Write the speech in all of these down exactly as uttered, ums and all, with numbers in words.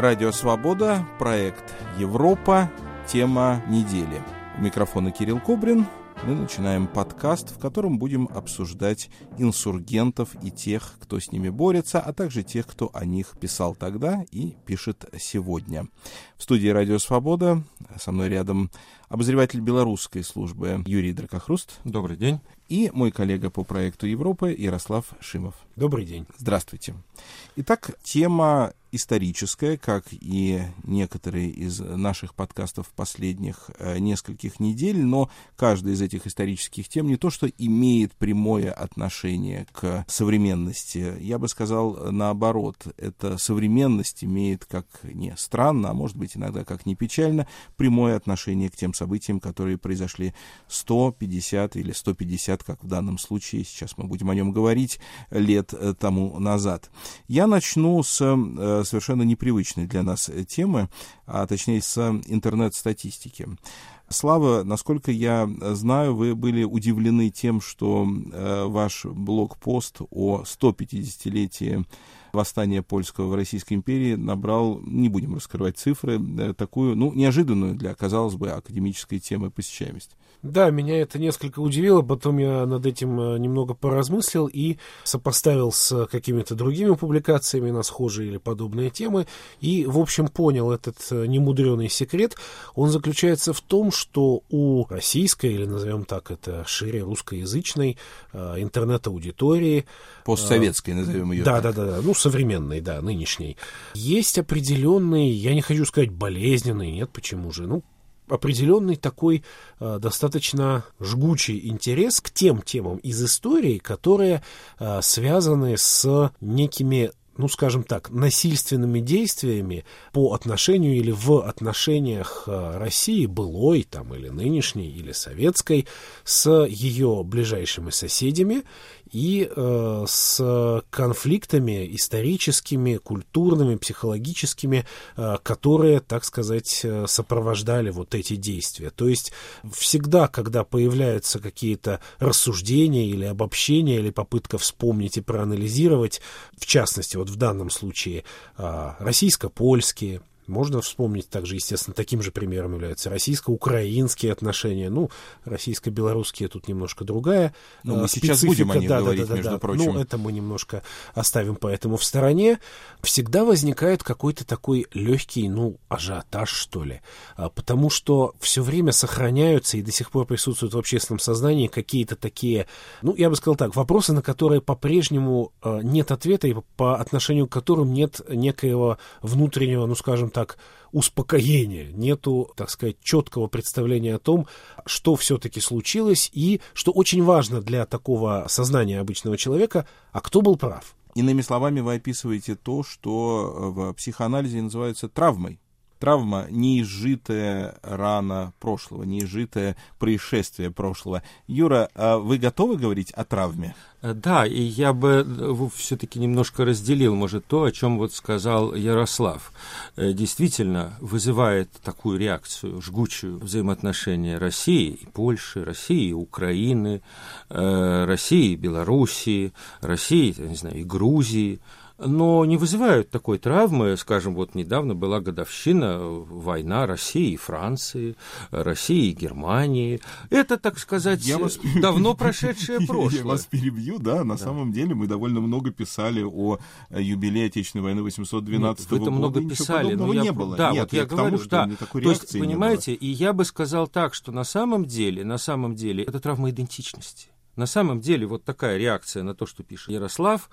Радио Свобода, проект Европа, тема недели. У микрофона Кирилл Кобрин. Мы начинаем подкаст, в котором будем обсуждать инсургентов и тех, кто с ними борется, а также тех, кто о них писал тогда и пишет сегодня. В студии Радио Свобода со мной рядом обозреватель белорусской службы Юрий Дракохруст. Добрый день. И мой коллега по проекту Европа Ярослав Шимов. Добрый день. Здравствуйте. Итак, тема историческая, как и некоторые из наших подкастов последних э, нескольких недель, но каждая из этих исторических тем не то, что имеет прямое отношение к современности. Я бы сказал наоборот, эта современность имеет, как ни странно, а может быть иногда как ни печально, прямое отношение к тем событиям, которые произошли сто пятьдесят или сто пятьдесят, как в данном случае, сейчас мы будем о нем говорить, лет тому назад. Я начну с э, совершенно непривычной для нас темы, а точнее с интернет-статистики. Слава, насколько я знаю, вы были удивлены тем, что э, ваш блог-пост о сто пятидесятилетии восстания польского в Российской империи набрал, не будем раскрывать цифры, э, такую, ну, неожиданную для, казалось бы, академической темы посещаемость. Да, меня это несколько удивило, потом я над этим немного поразмыслил и сопоставил с какими-то другими публикациями на схожие или подобные темы, и, в общем, понял этот немудреный секрет. Он заключается в том, что у российской, или назовем так это шире, русскоязычной интернет-аудитории, постсоветской, назовем ее да, так. Да, да, да, ну, современной, да, нынешней, есть определенный, я не хочу сказать болезненный, нет, почему же, ну, определенный такой э, достаточно жгучий интерес к тем темам из истории, которые э, связаны с некими, ну, скажем так, насильственными действиями по отношению или в отношениях э, России, былой там, или нынешней, или советской, с ее ближайшими соседями и э, с конфликтами историческими, культурными, психологическими, э, которые, так сказать, сопровождали вот эти действия. То есть всегда, когда появляются какие-то рассуждения или обобщения, или попытка вспомнить и проанализировать, в частности, вот в данном случае э, российско-польские, можно вспомнить также, естественно, таким же примером являются российско-украинские отношения, ну, российско-белорусские тут немножко другая Но мы специфика. Сейчас будем о них да, говорить, да, да, между да. прочим. Ну, это мы немножко оставим поэтому в стороне. Всегда возникает какой-то такой легкий, ну, ажиотаж, что ли, потому что все время сохраняются и до сих пор присутствуют в общественном сознании какие-то такие, ну, я бы сказал так, вопросы, на которые по-прежнему нет ответа и по отношению к которым нет некоего внутреннего, ну, скажем так, успокоения, нету, так сказать, четкого представления о том, что все-таки случилось и, что очень важно для такого сознания обычного человека, а кто был прав. Иными словами, вы описываете то, что в психоанализе называется травмой. Травма — неизжитая рана прошлого, неизжитое происшествие прошлого. Юра, а вы готовы говорить о травме? Да, и я бы все-таки немножко разделил, может, то, о чем вот сказал Ярослав. Действительно вызывает такую реакцию, жгучую взаимоотношения России и Польши, России и Украины, России и Белоруссии, России, я не знаю, и Грузии. Но не вызывают такой травмы, скажем, вот недавно была годовщина война России и Франции, России и Германии. Это, так сказать, вас... давно прошедшее прошлое. Я вас перебью, да, на да. самом деле мы довольно много писали о юбилее Отечественной войны восемьсот двенадцатого года. Вы это много писали, но я... не было. Да, Нет, вот я, я говорю, тому, да. Такой То есть, понимаете, и я бы сказал так, что на самом деле, на самом деле, это травма идентичности. На самом деле вот такая реакция на то, что пишет Ярослав,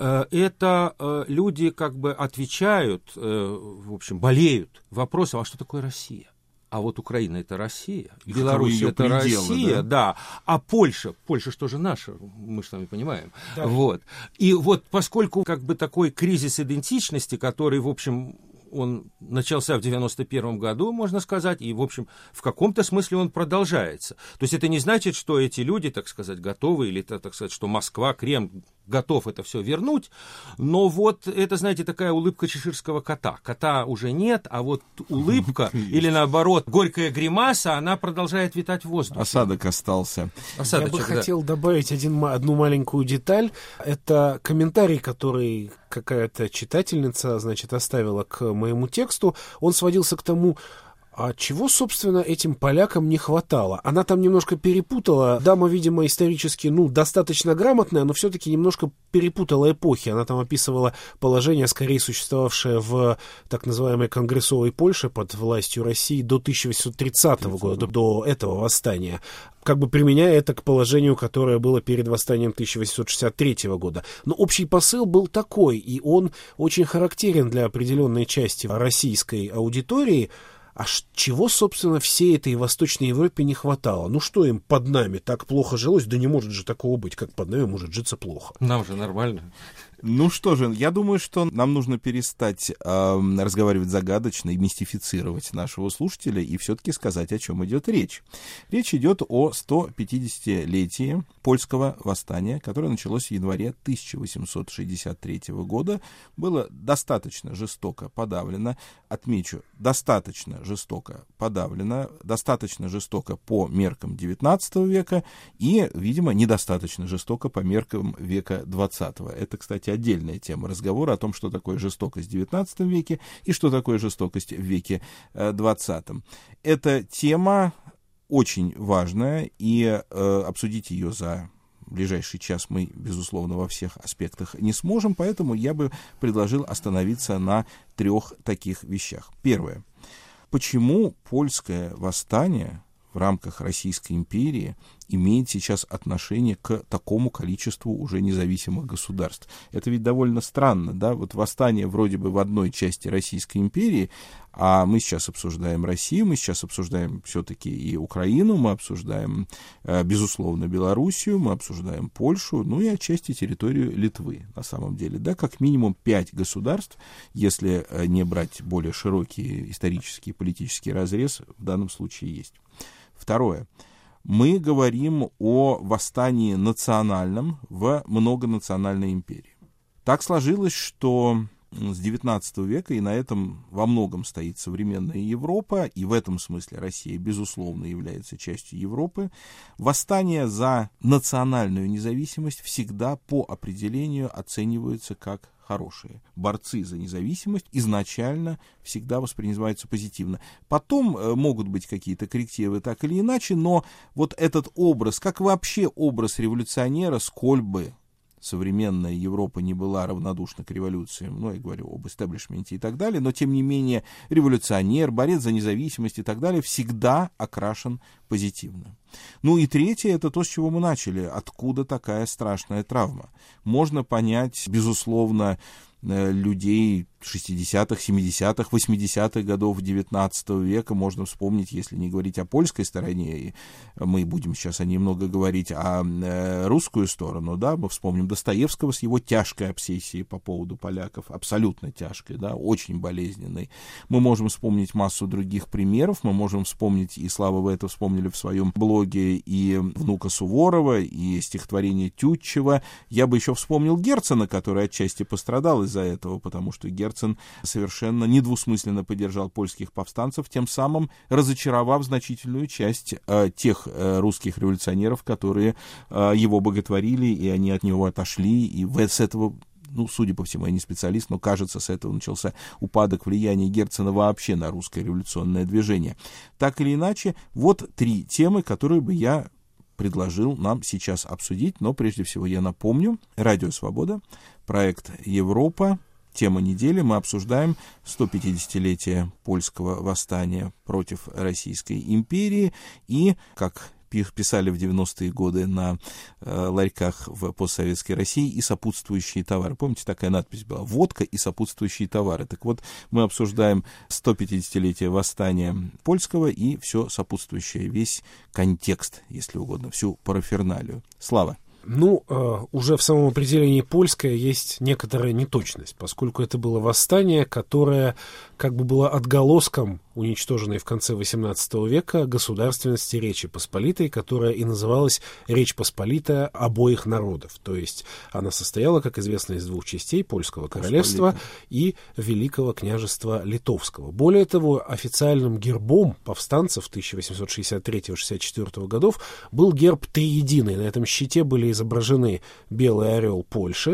это люди как бы отвечают, в общем, болеют вопросом, а что такое Россия? А вот Украина — это Россия, Беларусь — это пределы, Россия, да? да, а Польша, Польша что же наша, мы же с вами понимаем, да. Вот. И вот поскольку как бы такой кризис идентичности, который, в общем, он начался в девяносто первом году, можно сказать, и, в общем, в каком-то смысле он продолжается. То есть это не значит, что эти люди, так сказать, готовы, или, так сказать, что Москва, Кремль готов это все вернуть, но вот это, знаете, такая улыбка чеширского кота. Кота уже нет, а вот улыбка, или наоборот, горькая гримаса, она продолжает витать в воздухе. Осадок остался. Осадочек, Я бы да. хотел добавить один, одну маленькую деталь. Это комментарий, который какая-то читательница, значит, оставила к моему тексту, он сводился к тому, а чего, собственно, этим полякам не хватало? Она там немножко перепутала. Дама, видимо, исторически, ну, достаточно грамотная, но все-таки немножко перепутала эпохи. Она там описывала положение, скорее существовавшее в так называемой конгрессовой Польше под властью России до тысяча восемьсот тридцатого года, до, до этого восстания, как бы применяя это к положению, которое было перед восстанием тысяча восемьсот шестьдесят третьего года. Но общий посыл был такой, и он очень характерен для определенной части российской аудитории. А чего, собственно, всей этой Восточной Европе не хватало? Ну что им под нами так плохо жилось? Да не может же такого быть, как под нами может житься плохо. Нам же нормально. Ну что же, я думаю, что нам нужно перестать э, разговаривать загадочно и мистифицировать нашего слушателя и все-таки сказать, о чем идет речь. Речь идет о сто пятидесятилетии польского восстания, которое началось в январе тысяча восемьсот шестьдесят третьего года. Было достаточно жестоко подавлено, отмечу, достаточно жестоко подавлено, достаточно жестоко по меркам девятнадцатого века и, видимо, недостаточно жестоко по меркам века двадцатого. Это, кстати, отдельная тема разговора о том, что такое жестокость в девятнадцатом веке и что такое жестокость в веке двадцатом. Эта тема очень важная, и э, обсудить ее за ближайший час мы, безусловно, во всех аспектах не сможем, поэтому я бы предложил остановиться на трех таких вещах. Первое. Почему польское восстание в рамках Российской империи имеет сейчас отношение к такому количеству уже независимых государств? Это ведь довольно странно, да? Вот восстание вроде бы в одной части Российской империи, а мы сейчас обсуждаем Россию, мы сейчас обсуждаем все-таки и Украину, мы обсуждаем, безусловно, Белоруссию, мы обсуждаем Польшу, ну и отчасти территорию Литвы, на самом деле, да? Как минимум пять государств, если не брать более широкий исторический и политический разрез, в данном случае есть. Второе. Мы говорим о восстании национальном в многонациональной империи. Так сложилось, что с девятнадцатого века, и на этом во многом стоит современная Европа, и в этом смысле Россия, безусловно, является частью Европы, восстания за национальную независимость всегда по определению оцениваются как хорошие. Борцы за независимость изначально всегда воспринимаются позитивно. Потом э, могут быть какие-то коррективы так или иначе, но вот этот образ, как вообще образ революционера, сколь бы современная Европа не была равнодушна к революциям, ну, я говорю об истеблишменте и так далее, но, тем не менее, революционер, борец за независимость и так далее всегда окрашен позитивно. Ну и третье, это то, с чего мы начали. Откуда такая страшная травма? Можно понять, безусловно, людей шестидесятых, семидесятых, восьмидесятых годов девятнадцатого века. Можно вспомнить, если не говорить о польской стороне, и мы будем сейчас о ней много говорить, а э, русскую сторону, да, мы вспомним Достоевского с его тяжкой обсессией по поводу поляков, абсолютно тяжкой, да, очень болезненной. Мы можем вспомнить массу других примеров, мы можем вспомнить, и Слава, вы это вспомнили в своем блоге, и внука Суворова, и стихотворение Тютчева. Я бы еще вспомнил Герцена, который отчасти пострадал из-за этого, потому что Герцен совершенно недвусмысленно поддержал польских повстанцев, тем самым разочаровав значительную часть э, тех э, русских революционеров, которые э, его боготворили, и они от него отошли, и в, с этого, ну, судя по всему, я не специалист, но, кажется, с этого начался упадок влияния Герцена вообще на русское революционное движение. Так или иначе, вот три темы, которые бы я предложил нам сейчас обсудить, но прежде всего я напомню, Радио Свобода, проект Европа, тема недели, мы обсуждаем сто пятидесятилетие польского восстания против Российской империи и, как писали в девяностые годы на э, ларьках в постсоветской России, и сопутствующие товары. Помните, такая надпись была? Водка и сопутствующие товары. Так вот, мы обсуждаем сто пятидесятилетие восстания польского и все сопутствующее, весь контекст, если угодно, всю параферналию. Слава. Ну, э, уже в самом определении польское есть некоторая неточность, поскольку это было восстание, которое как бы было отголоском уничтоженной в конце восемнадцатого века государственности Речи Посполитой, которая и называлась Речь Посполитая обоих народов. То есть она состояла, как известно, из двух частей: Польского королевства и Великого княжества Литовского. Более того, официальным гербом повстанцев тысяча восемьсот шестьдесят третьего — шестьдесят четвёртого годов был герб триединый. На этом щите были изображены белый орел Польши,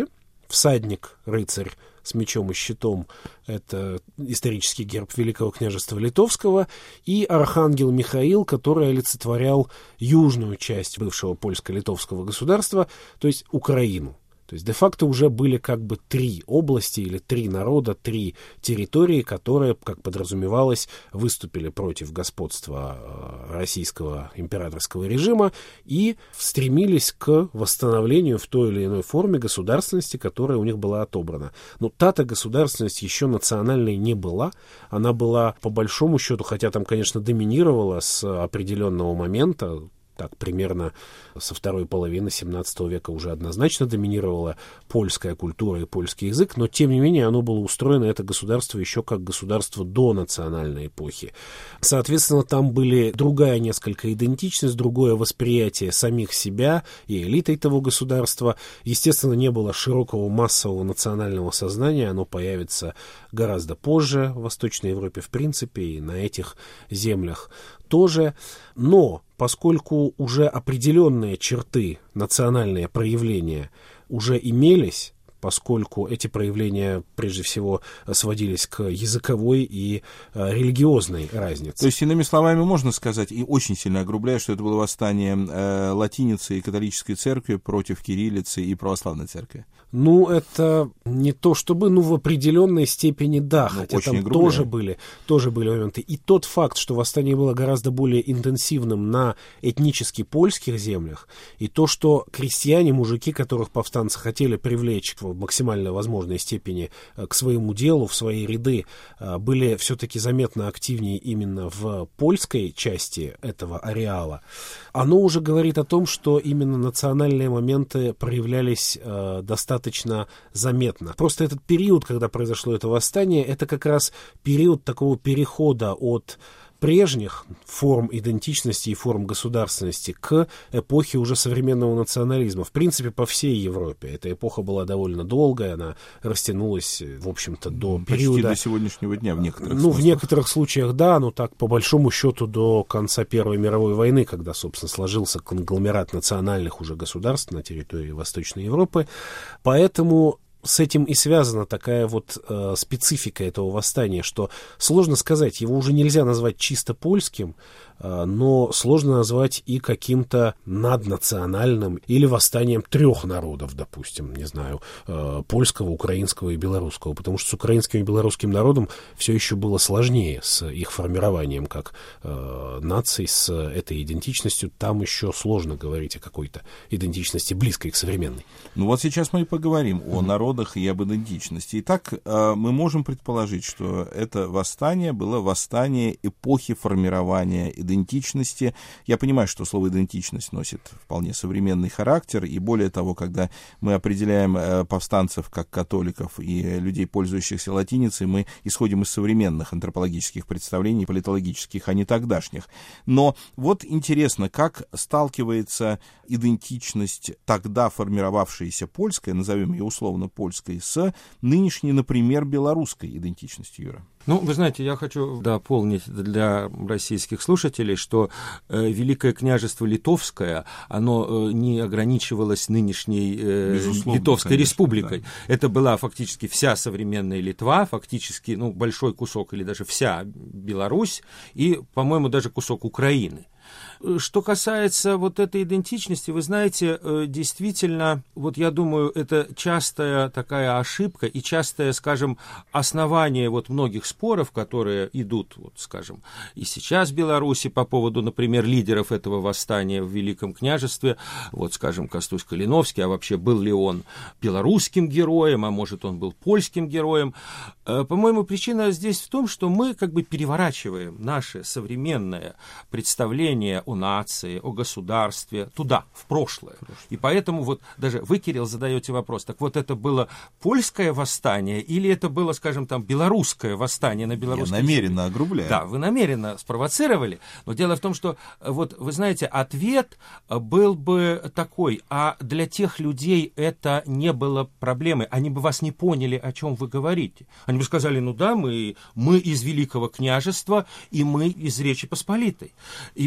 всадник, рыцарь с мечом и щитом — это исторический герб Великого княжества Литовского, и архангел Михаил, который олицетворял южную часть бывшего польско-литовского государства, то есть Украину. То есть де-факто уже были как бы три области или три народа, три территории, которые, как подразумевалось, выступили против господства российского императорского режима и стремились к восстановлению в той или иной форме государственности, которая у них была отобрана. Но та-то государственность еще национальной не была. Она была, по большому счету, хотя там, конечно, доминировала с определенного момента, так, примерно со второй половины семнадцатого века уже однозначно доминировала польская культура и польский язык, но, тем не менее, оно было устроено, это государство, еще как государство до национальной эпохи. Соответственно, там были другая несколько идентичность, другое восприятие самих себя и элитой того государства. Естественно, не было широкого массового национального сознания, оно появится гораздо позже в Восточной Европе, в принципе, и на этих землях тоже. Но поскольку уже определенные черты, национальные проявления уже имелись, поскольку эти проявления, прежде всего, сводились к языковой и э, религиозной разнице. То есть, иными словами, можно сказать, и очень сильно огрубляю, что это было восстание э, латиницы и католической церкви против кириллицы и православной церкви. Ну, это не то чтобы, ну, в определенной степени да, ну, хотя там тоже были, тоже были моменты. И тот факт, что восстание было гораздо более интенсивным на этнически польских землях, и то, что крестьяне, мужики, которых повстанцы хотели привлечь в максимально возможной степени к своему делу, в свои ряды, были все-таки заметно активнее именно в польской части этого ареала, оно уже говорит о том, что именно национальные моменты проявлялись э, достаточно заметно. Просто этот период, когда произошло это восстание, это как раз период такого перехода от прежних форм идентичности и форм государственности к эпохе уже современного национализма. В принципе, по всей Европе. Эта эпоха была довольно долгая, она растянулась, в общем-то, до Почти периода... до сегодняшнего дня в некоторых Ну, смыслах. в некоторых случаях, да, но так, по большому счету, до конца Первой мировой войны, когда, собственно, сложился конгломерат национальных уже государств на территории Восточной Европы. Поэтому с этим и связана такая вот э, специфика этого восстания, что сложно сказать, его уже нельзя назвать чисто польским, э, но сложно назвать и каким-то наднациональным или восстанием трех народов, допустим, не знаю, э, польского, украинского и белорусского, потому что с украинским и белорусским народом все еще было сложнее с их формированием как э, наций, с этой идентичностью. Там еще сложно говорить о какой-то идентичности близкой к современной. Ну вот сейчас мы и поговорим о народах и об идентичности. Итак, мы можем предположить, что это восстание было восстание эпохи формирования идентичности. Я понимаю, что слово «идентичность» носит вполне современный характер, и более того, когда мы определяем повстанцев как католиков и людей, пользующихся латиницей, мы исходим из современных антропологических представлений, политологических, а не тогдашних. Но вот интересно, как сталкивается идентичность, тогда формировавшаяся польская, назовем ее условно польской, с нынешней, например, белорусской идентичностью, Юра? Ну, вы знаете, я хочу дополнить для российских слушателей, что э, Великое княжество Литовское, оно э, не ограничивалось нынешней э, Литовской конечно, республикой. Да. Это была фактически вся современная Литва, фактически ну, большой кусок или даже вся Беларусь и, по-моему, даже кусок Украины. Что касается вот этой идентичности, вы знаете, действительно, вот я думаю, это частая такая ошибка и частое, скажем, основание вот многих споров, которые идут, вот, скажем, и сейчас в Беларуси по поводу, например, лидеров этого восстания в Великом княжестве, вот, скажем, Костусь Калиновский, а вообще был ли он белорусским героем, а может он был польским героем. По-моему, причина здесь в том, что мы как бы переворачиваем наше современное представление о нации, о государстве туда, в прошлое. И поэтому вот даже вы, Кирилл, задаете вопрос, так вот это было польское восстание или это было, скажем, там, белорусское восстание на белорусской Я намеренно земле? Огрубляю. Да, вы намеренно спровоцировали, но дело в том, что, вот, вы знаете, ответ был бы такой, а для тех людей это не было проблемой, они бы вас не поняли, о чем вы говорите. Они бы сказали, ну да, мы, мы из Великого княжества, и мы из Речи Посполитой. И причем, вы знаете,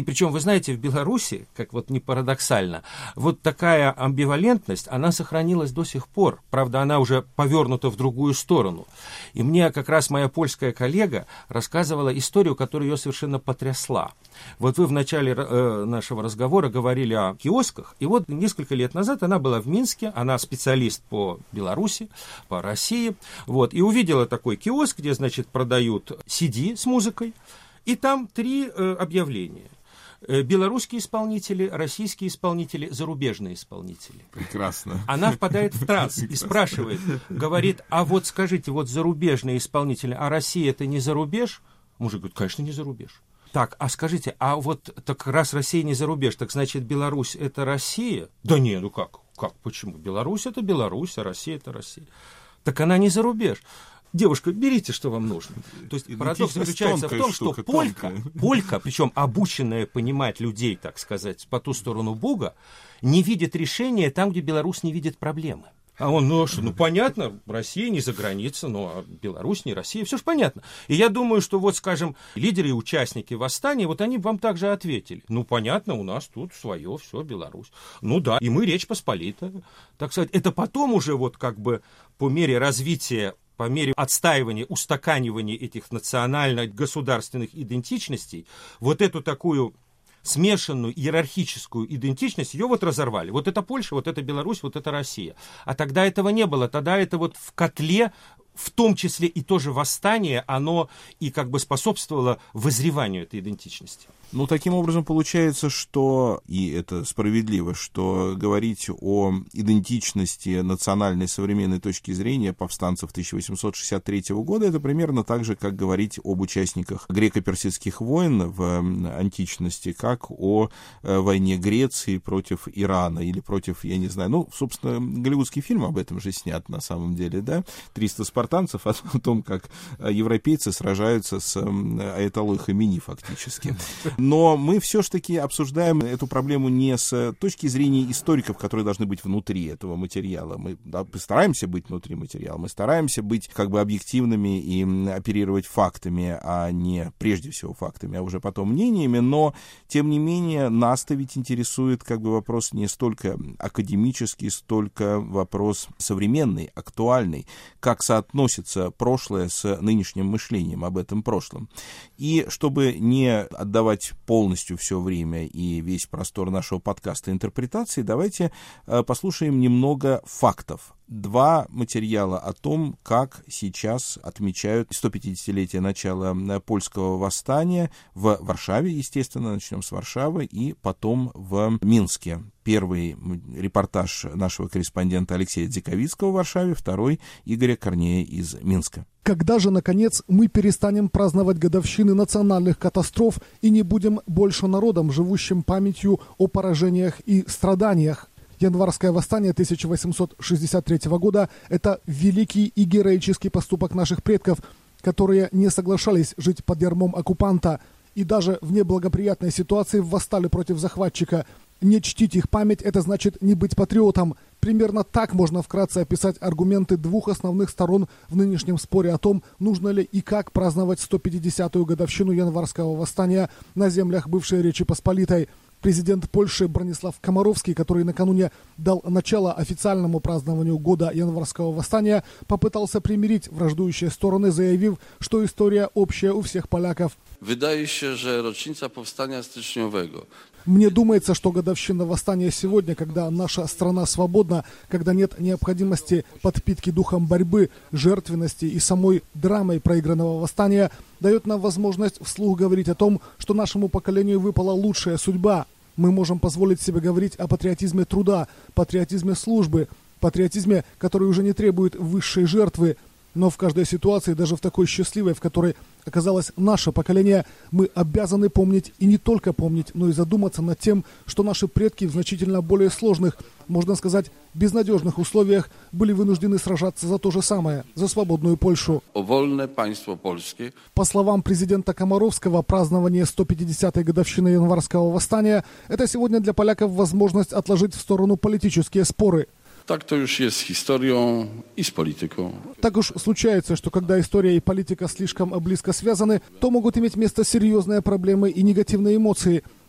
знаете, в Беларуси, как вот не парадоксально, вот такая амбивалентность, она сохранилась до сих пор. Правда, она уже повернута в другую сторону. И мне как раз моя польская коллега рассказывала историю, которая ее совершенно потрясла. Вот вы в начале э, нашего разговора говорили о киосках, и вот несколько лет назад она была в Минске, она специалист по Беларуси, по России, вот, и увидела такой киоск, где, значит, продают си ди с музыкой, и там три э, объявления. Э, белорусские исполнители, российские исполнители, зарубежные исполнители. Прекрасно. Она впадает в транс и спрашивает, говорит, а вот скажите, вот зарубежные исполнители, а Россия это не за рубеж? Мужик говорит, конечно, не за рубеж. Так, а скажите, а вот так раз Россия не за рубеж, так значит Беларусь это Россия? Да не, ну как, как, почему? Беларусь это Беларусь, а Россия это Россия. Так она не за рубеж. Девушка, берите, что вам нужно. То есть парадокс заключается в том, что полька, полька, причем обученная понимать людей, так сказать, по ту сторону Бога, не видит решения там, где Беларусь не видит проблемы. А он, ну что, ну понятно, Россия не за границей, ну а Беларусь не Россия, все же понятно. И я думаю, что вот, скажем, лидеры и участники восстания, вот они вам также ответили. Ну понятно, у нас тут свое, все, Беларусь. Ну да, и мы Речь Посполитая, так сказать. Это потом уже вот как бы по мере развития, по мере отстаивания, устаканивания этих национально-государственных идентичностей, вот эту такую смешанную иерархическую идентичность, ее вот разорвали. Вот это Польша, вот это Беларусь, вот это Россия. А тогда этого не было. Тогда это вот в котле, в том числе и тоже восстание, оно и как бы способствовало вызреванию этой идентичности. Ну, таким образом, получается, что, и это справедливо, что говорить о идентичности национальной современной точки зрения повстанцев тысяча восемьсот шестьдесят третьего года, это примерно так же, как говорить об участниках греко-персидских войн в античности, как о войне Греции против Ирана или против, я не знаю, ну, собственно, голливудский фильм об этом же снят на самом деле, да, триста спартанцев, о том, как европейцы сражаются с Аятоллой Хамини фактически. Но мы все-таки обсуждаем эту проблему не с точки зрения историков, которые должны быть внутри этого материала. Мы да, стараемся быть внутри материала, мы стараемся быть как бы объективными и оперировать фактами, а не прежде всего фактами, а уже потом мнениями. Но, тем не менее, нас-то ведь интересует как бы вопрос не столько академический, столько вопрос современный, актуальный. Как соотносится прошлое с нынешним мышлением об этом прошлом. И чтобы не отдавать полностью все время и весь простор нашего подкаста интерпретации, давайте э, послушаем немного фактов. Два материала о том, как сейчас отмечают сто пятидесятилетие начала польского восстания в Варшаве, естественно, начнем с Варшавы, и потом в Минске. Первый репортаж нашего корреспондента Алексея Дзиковицкого в Варшаве, второй Игоря Корнея из Минска. Когда же, наконец, мы перестанем праздновать годовщины национальных катастроф и не будем больше народом, живущим памятью о поражениях и страданиях? Январское восстание тысяча восемьсот шестьдесят третьего года – это великий и героический поступок наших предков, которые не соглашались жить под ярмом оккупанта и даже в неблагоприятной ситуации восстали против захватчика. Не чтить их память – это значит не быть патриотом. Примерно так можно вкратце описать аргументы двух основных сторон в нынешнем споре о том, нужно ли и как праздновать сто пятидесятую годовщину Январского восстания на землях бывшей Речи Посполитой. Президент Польши Бронислав Комаровский, который накануне дал начало официальному празднованию года Январского восстания, попытался примирить враждующие стороны, заявив, что история общая у всех поляков. Wydaje się, że rocznica powstania styczniowego. Мне думается, что годовщина восстания сегодня, когда наша страна свободна, когда нет необходимости подпитки духом борьбы, жертвенности и самой драмой проигранного восстания, дает нам возможность вслух говорить о том, что нашему поколению выпала лучшая судьба. Мы можем позволить себе говорить о патриотизме труда, патриотизме службы, патриотизме, который уже не требует высшей жертвы. Но в каждой ситуации, даже в такой счастливой, в которой оказалось наше поколение, мы обязаны помнить и не только помнить, но и задуматься над тем, что наши предки в значительно более сложных, можно сказать, безнадежных условиях были вынуждены сражаться за то же самое, за свободную Польшу. Вольное państwo polskie. По словам президента Комаровского, празднование сто пятидесятой годовщины Январского восстания – это сегодня для поляков возможность отложить в сторону политические споры. Tak to już jest z historią i z polityką. Так уж случается, что когда история и политика слишком близко связаны, то могут иметь место серьезные проблемы и негативные эмоции.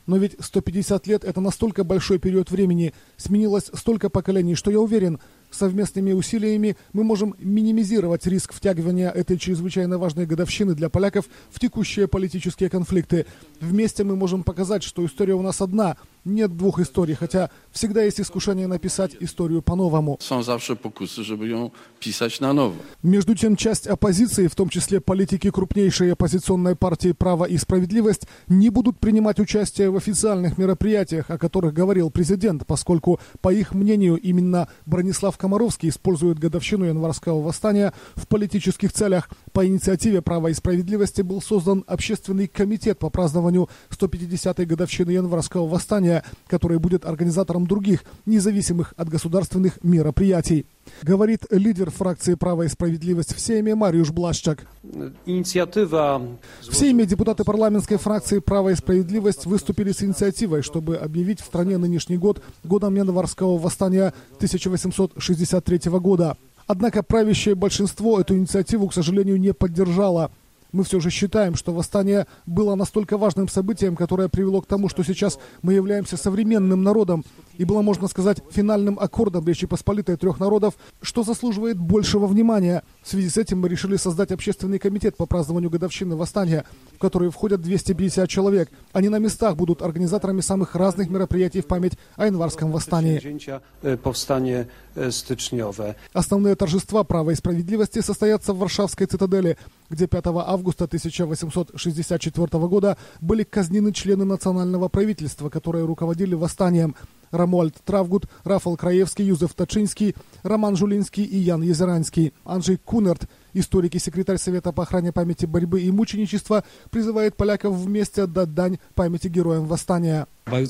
Но ведь сто пятьдесят лет – это настолько большой период времени, сменилось столько поколений, что я уверен, совместными усилиями мы можем минимизировать риск втягивания этой чрезвычайно важной годовщины для поляков в текущие политические конфликты. Вместе мы можем показать, что история у нас одна, нет двух историй, хотя всегда есть искушение написать историю по-новому. Są zawsze pokusy, żeby ją pisać na nowo. Между тем, часть оппозиции, в том числе политики крупнейшей оппозиционной партии «Право и справедливость», не будут принимать участие в официальных мероприятиях, о которых говорил президент, поскольку, по их мнению, именно Бронислав Комаровский использует годовщину январского восстания в политических целях. По инициативе «Права и справедливости» был создан общественный комитет по празднованию сто пятидесятой годовщины январского восстания, который будет организатором других, независимых от государственных мероприятий. Говорит лидер фракции «Право и справедливость» в Сейме Мариуш Блашчак. Инициатива... В Сейме депутаты парламентской фракции «Право и справедливость» выступили с инициативой, чтобы объявить в стране нынешний год годом январского восстания тысяча восемьсот шестьдесят третьего года. Однако правящее большинство эту инициативу, к сожалению, не поддержало. Мы все же считаем, что восстание было настолько важным событием, которое привело к тому, что сейчас мы являемся современным народом, и было, можно сказать, финальным аккордом Речи Посполитой трех народов, что заслуживает большего внимания. В связи с этим мы решили создать общественный комитет по празднованию годовщины восстания, в который входят двести пятьдесят человек. Они на местах будут организаторами самых разных мероприятий в память о январском восстании. Основные торжества «Права и справедливости» состоятся в Варшавской цитадели, где пятого августа тысяча восемьсот шестьдесят четвёртого года были казнены члены национального правительства, которые руководили восстанием. Рамуальд Травгут, Рафал Краевский, Юзеф Тачинский, Роман Жулинский и Ян Езеранский. Анджей Кунерт, историк и секретарь Совета по охране памяти борьбы и мученичества, призывает поляков вместе отдать дань памяти героям восстания.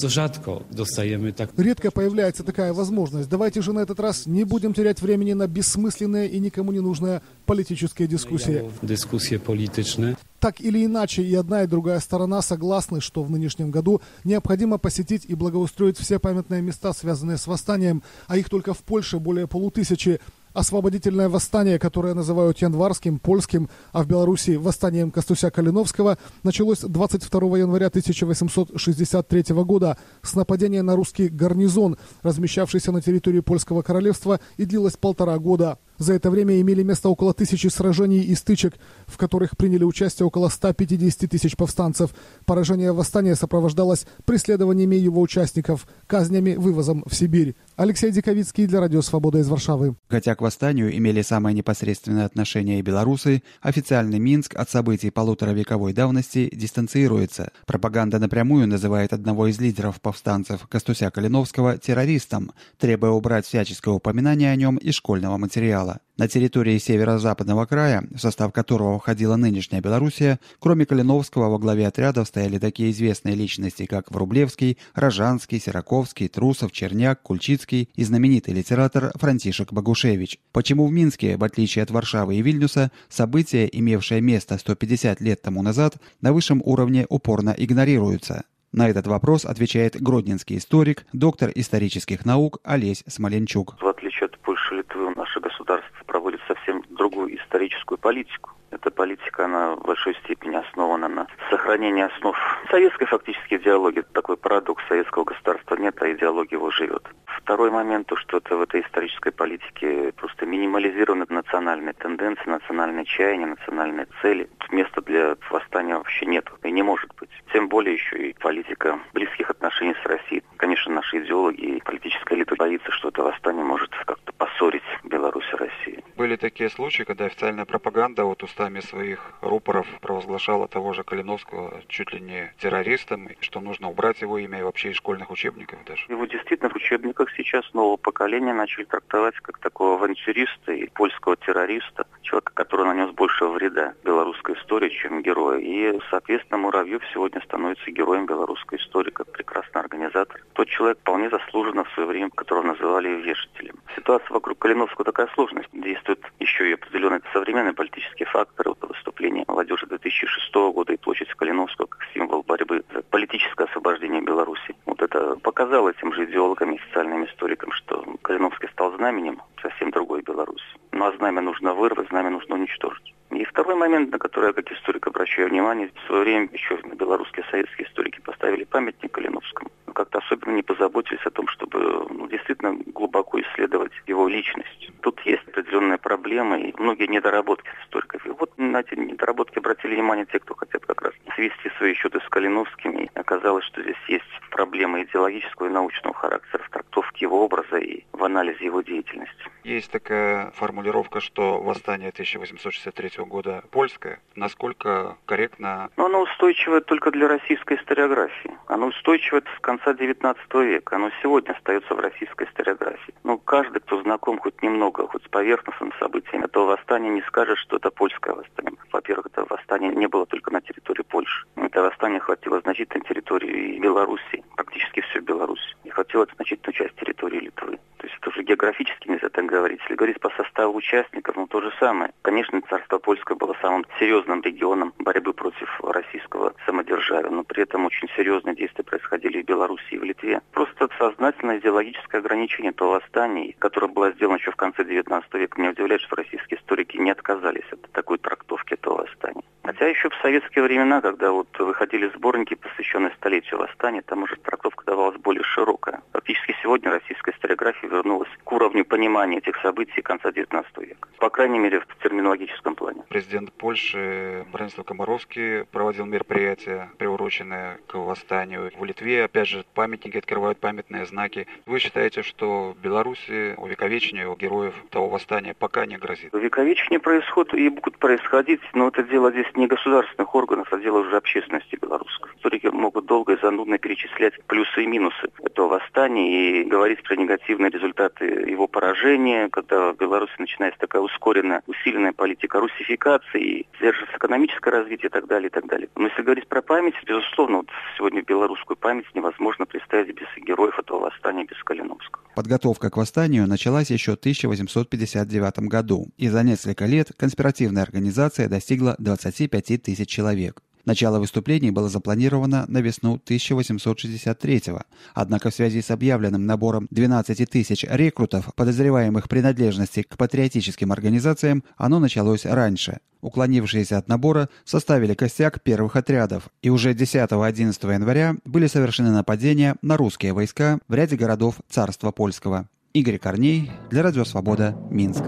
Редко появляется такая возможность. Давайте же на этот раз не будем терять времени на бессмысленные и никому не нужные политические дискуссии. Дискуссии политичные. Так или иначе, и одна, и другая сторона согласны, что в нынешнем году необходимо посетить и благоустроить все памятные места, связанные с восстанием, а их только в Польше более полутысячи. Освободительное восстание, которое называют январским, польским, а в Беларуси восстанием Костуся Калиновского, началось двадцать второго января тысяча восемьсот шестьдесят третьего года с нападения на русский гарнизон, размещавшийся на территории Польского королевства, и длилось полтора года. За это время имели место около тысячи сражений и стычек, в которых приняли участие около ста пятидесяти тысяч повстанцев. Поражение восстания сопровождалось преследованиями его участников, казнями, вывозом в Сибирь. Алексей Диковицкий для Радио Свобода из Варшавы. Хотя к восстанию имели самое непосредственное отношение и белорусы, официальный Минск от событий полуторавековой давности дистанцируется. Пропаганда напрямую называет одного из лидеров повстанцев, Костуся Калиновского, террористом, требуя убрать всяческое упоминание о нем из школьного материала. На территории северо-западного края, в состав которого входила нынешняя Белоруссия, кроме Калиновского во главе отрядов стояли такие известные личности, как Врублевский, Рожанский, Сираковский, Трусов, Черняк, Кульчицкий и знаменитый литератор Франтишек Богушевич. Почему в Минске, в отличие от Варшавы и Вильнюса, события, имевшие место сто пятьдесят лет тому назад, на высшем уровне упорно игнорируются? На этот вопрос отвечает гродненский историк, доктор исторических наук Олесь Смоленчук. В отличие от Польши и Литвы, наше государство проводит совсем другую историческую политику. Эта политика, она в большой степени основана на сохранении основ советской фактически идеологии. Это такой парадокс: советского государства нет, а идеология его живет. Второй момент, то, что это в этой исторической политике просто минимализированы национальные тенденции, национальные чаяния, национальные цели. Места для восстания вообще нет и не может быть. Тем более еще и политика близких отношений с Россией. Конечно, наши идеологи и политическая элита боится, что это восстание может как-то поссорить Беларусь и Россию. Были такие случаи, когда официальная пропаганда вот устами своих рупоров провозглашала того же Калиновского чуть ли не террористом, что нужно убрать его имя и вообще из школьных учебников даже. Его действительно в учебниках сейчас нового поколения начали трактовать как такого авантюриста и польского террориста, человека, который нанес больше вреда белорусской истории, чем героя. И, соответственно, Муравьев сегодня становится героем белорусской истории, как прекрасный организатор. Тот человек вполне заслуженно в свое время, которого называли вешателем. Ситуация вокруг Калиновского такая сложность. Действует еще и определенные современные политические факторы. Вот выступление молодежи две тысячи шестого года и площадь Калиновского как символ борьбы за политическое освобождение Беларуси. Вот это показало этим же идеологам и социальным историкам, что Калиновский стал знаменем совсем другой Беларуси. Ну а знамя нужно вырвать, знамя нужно уничтожить. И второй момент, на который я как историк обращаю внимание, в свое время еще на белорусские советские историки поставили памятник Калиновскому. Но как-то особенно не позаботились о том, чтобы ну, действительно глубоко исследовать его личность. Тут есть определенные проблемы и многие недоработки историков. И вот на эти недоработки обратили внимание те, кто хотят как раз свести свои счеты с Калиновским. И оказалось, что здесь есть проблемы идеологического и научного характера в трактовке его образа и в анализе его деятельности. Есть такая формулировка, что восстание тысяча восемьсот шестьдесят третьего года польское. Насколько корректно? Но оно устойчивое только для российской историографии. Оно устойчивое с конца девятнадцатого века. Оно сегодня остается в российской историографии. Ну, каждый, кто знаком хоть немного, хоть с поверхностным событиями этого восстания, не скажет, что это польское восстание. Во-первых, это восстание не было только на территории Польши. Это восстание охватило значительную территорию и Белоруссии, практически всю Беларусь. И охватило значительную часть территории Литвы. То есть это уже географически нельзя так говорить. Если говорить по составу участников, ну то же самое. Конечно, царство польское было самым серьезным регионом борьбы против российского самодержавия, но при этом очень серьезные действия происходили и в Беларуси, и в Литве. Просто сознательное идеологическое ограничение этого восстания, которое было сделано еще в конце девятнадцатого века, меня удивляет, что российские историки не отказались от такой трактовки этого восстания. Хотя еще в советские времена, когда вот выходили сборники, посвященные столетию восстания, там уже трактовка давалась более широкая. Фактически сегодня российская историография вернулась к уровню понимания этих событий конца девятнадцатого века. По крайней мере, в терминологическом плане. Президент Польши Бронислав Комаровский проводил мероприятия, приуроченные к восстанию. В Литве, опять же, памятники открывают памятные знаки. Вы считаете, что в Беларуси увековечению героев того восстания пока не грозит? Увековечения происходят и будут происходить, но это дело здесь не государственных органов, а дело уже общественности белорусской. Историки могут долго и занудно перечислять плюсы и минусы этого восстания и говорить про негативные результаты его поражения, когда в Беларуси начинается такая ускоренная, усиленная политика русификации, сдерживается экономическое развитие и так далее, и так далее. Но если говорить про память, безусловно, вот сегодня белорусскую память невозможно представить без героев этого восстания, без Калиновского. Подготовка к восстанию началась еще в тысяча восемьсот пятьдесят девятом году, и за несколько лет конспиративная организация достигла двадцати пяти тысяч человек. Начало выступлений было запланировано на весну тысяча восемьсот шестьдесят третьего, однако в связи с объявленным набором двенадцати тысяч рекрутов, подозреваемых принадлежности к патриотическим организациям, оно началось раньше. Уклонившиеся от набора составили костяк первых отрядов, и уже десятого-одиннадцатого января были совершены нападения на русские войска в ряде городов царства польского. Игорь Корней для Радио Свобода, Минск.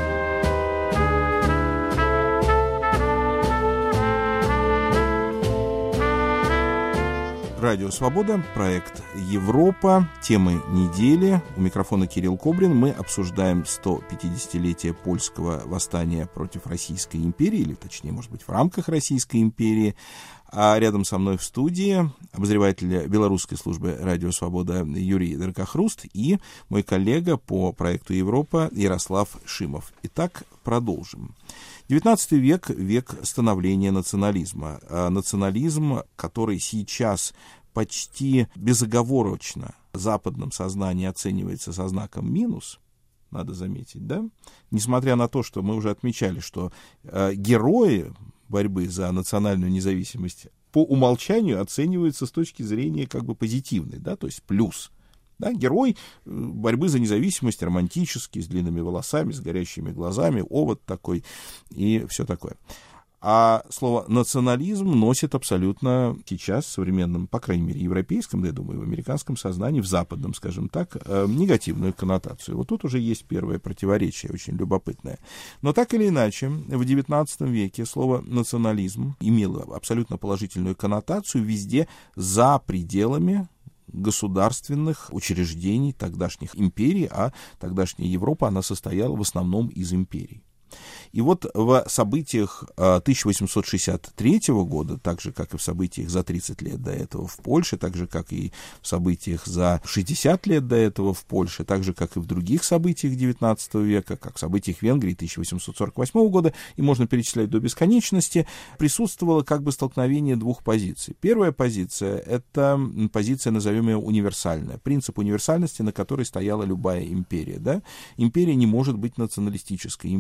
Радио «Свобода», проект «Европа», темы недели. У микрофона Кирилл Кобрин. Мы обсуждаем сто пятидесятилетие польского восстания против Российской империи, или точнее, может быть, в рамках Российской империи. А рядом со мной в студии обозреватель белорусской службы «Радио Свобода» Юрий Дракохруст и мой коллега по проекту «Европа» Ярослав Шимов. Итак, продолжим. девятнадцатый век – век становления национализма. А национализм, который сейчас почти безоговорочно в западном сознании оценивается со знаком минус, надо заметить, да? Несмотря на то, что мы уже отмечали, что э, герои борьбы за национальную независимость по умолчанию оцениваются с точки зрения как бы позитивной, да, то есть плюс. Да, герой борьбы за независимость, романтический, с длинными волосами, с горящими глазами, овод такой и все такое. А слово «национализм» носит абсолютно сейчас в современном, по крайней мере, европейском, да, я думаю, в американском сознании, в западном, скажем так, негативную коннотацию. Вот тут уже есть первое противоречие, очень любопытное. Но так или иначе, в девятнадцатом веке слово «национализм» имело абсолютно положительную коннотацию везде за пределами государственных учреждений тогдашних империй, а тогдашняя Европа, она состояла в основном из империй. И вот в событиях тысяча восемьсот шестьдесят третьего года, так же, как и в событиях за тридцать лет до этого в Польше, так же, как и в событиях за шестьдесят лет до этого в Польше, так же, как и в других событиях девятнадцатого века, как в событиях Венгрии тысяча восемьсот сорок восьмого года, и можно перечислять до бесконечности, присутствовало как бы столкновение двух позиций. Первая позиция — это позиция, назовем ее универсальная, принцип универсальности, на которой стояла любая империя. Да? Империя не может быть националистической, империя